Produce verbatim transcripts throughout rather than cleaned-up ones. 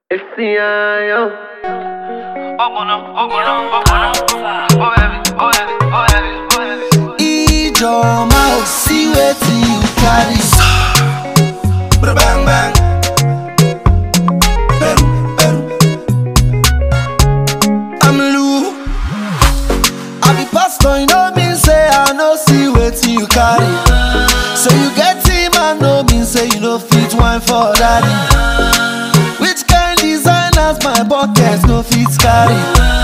It's the I O. Obono, obono, obono. Oh heavy, oh heavy, oh heavy, oh heavy. Ijoma, see wetin you carry. Bada bang bang. Peru, Peru. I'm Lou. I be pastor, you know mean say I no see wetin you carry. So you get him, I no mean say you no fit wine for daddy. Which kind designers my pockets no fit carry?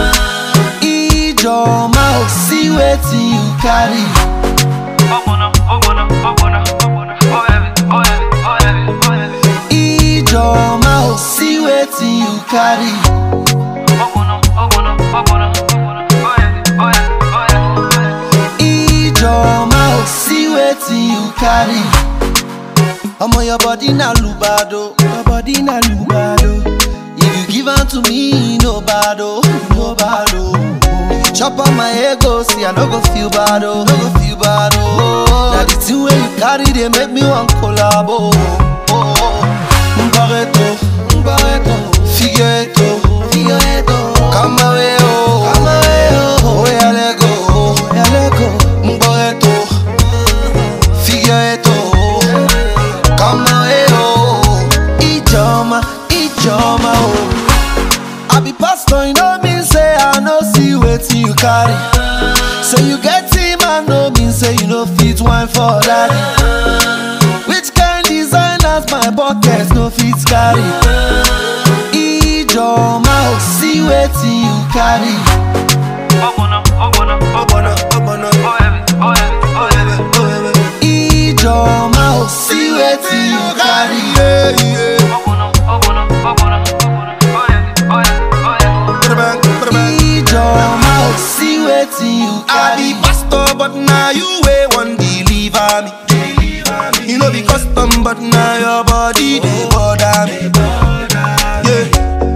Ijoma, see wetin you carry. Obono, obono, obono, obono. Oh heavy, oh heavy, oh heavy, oh heavy. Ijoma, see wetin you carry. Obono, obono, obono, obono. Oh heavy, oh heavy, oh heavy, oh heavy. Ijoma, see wetin you carry. Omo, your body na lubado, your body na lubado. If you give am to me, no bad oh, no bad oh. If you chop on my ego, see I no go feel bad oh, no go feel bad oh. Now the thing wey you carry, they make me want collabo. Oh, oh. Mbareto, Mbareto, Figueto, Figueto. Come away oh, come away oh. Oh yeah, let go, oh yeah, let go. Mbareto, Figueto. Come away oh, Ijoma, Ijoma oh. I be pastor, you know mean say I no see wetin you carry. So you get him, I no mean say you no fit wine for daddy. Which kind designers my pockets no fit carry? Ijoma oh, see wetin you carry. Obono, obono, obono, obono. Oh heavy, oh heavy, oh heavy, oh heavy. Ijoma oh, see wetin you carry. Yeah, yeah. Obono, obono, obono, obono. Oh heavy, oh heavy, oh heavy. Bada bang, bada bang. Ijoma oh, see wetin you I carry. be pastor, but now you way one deliver me. You know be custom, but now your body they bother me. Yeah.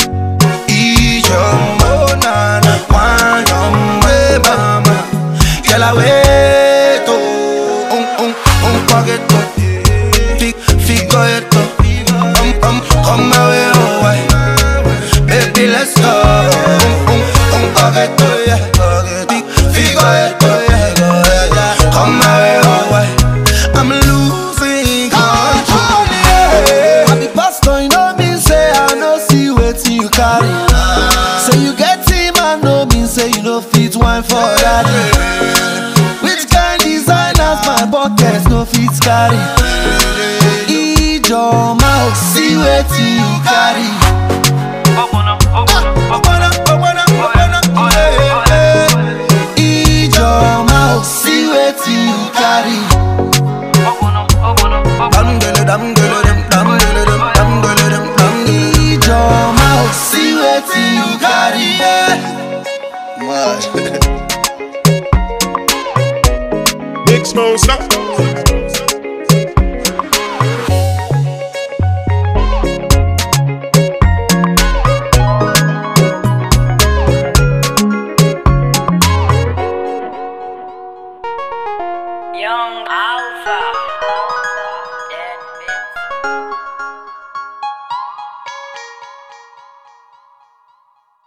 Ijoma, oh na na, one on way, mama. Girl I wait oh, um um um forget to, fig figure it to, um um come away oh why, baby let's go, um um um forget to yeah, fig figure it to yeah, go yeah, come away oh why, I'm losing control yeah. I be pastor, you know mean say I no see wetin you carry. So you get him, I no mean say you no fit wine for daddy. Which kind designers my pockets no fit carry? Ijoma oh, see wetin you carry. Obono, obono, Obono, obono, obono, oh heavy, oh heavy, oh heavy. Ijoma oh, see wetin you carry. Obono, obono, obono. dam dele dam dele dem, dam dele dem, dam dele dem, dam dele dem. Ijoma oh, see wetin you carry. Mad. Big Smoke Snap. Young